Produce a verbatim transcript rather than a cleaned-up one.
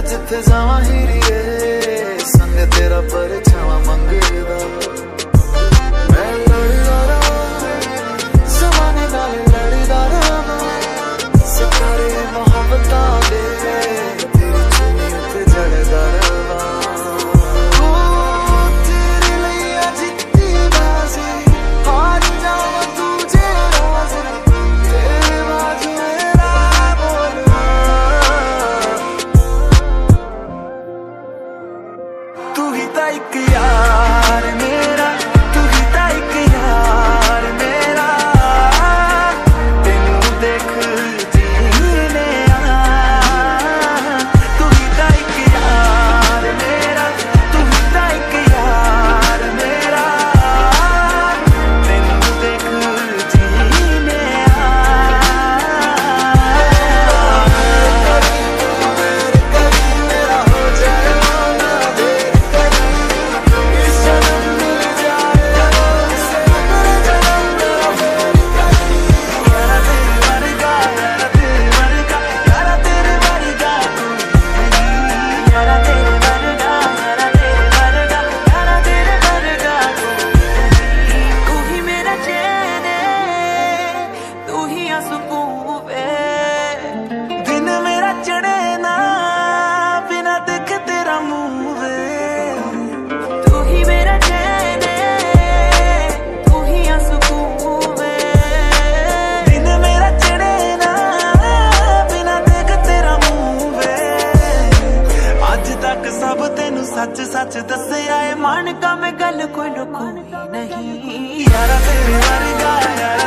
जिथे जावा हीरिए संग तेरा परछावा मंगदा मैं लड़दा रहा ज़माने नाल लड़दा रहा सितारे मोहब्बतां दे तेरी चुनी ते जड़दा रहा तेरे लिए जित्ती बाजी हार जावा तुझे राज़ तेरे बाजू मेरा बोलना तू ही ता इक यार मेरा तू ही ता इक यार मेरा तेनू देख जीने आ तू ही ता इक यार मेरा तू ही ता इक यार मेरा तेनू देख जीने आ मेरे करीब मेरा हो जाए ना देर करी इस जन्म मिल जाए इससे अगले जन्म मेरा मेरी करी यारा तेरे वर्गा यारा तेरे वर्गा यारा तेरे वर्गा कोई नहीं यारा तेरे वर्गा यारा तेरे वर्गा यारा तेरे वर्गा कोई नहीं तू ही मेरा चैन है तू ही आ सुकून वे दिन मेरा चढ़े ना बिना देखे तेरा मुंह वे तू ही मेरा चैन है तू ही आ सुकून वे दिन मेरा चढ़े ना बिना देखे तेरा मुंह वे अज तक सब तेनू सच सच दस्या है मन का मैं गल कोई लुकोई नहीं यारा तेरे वर्गा यारा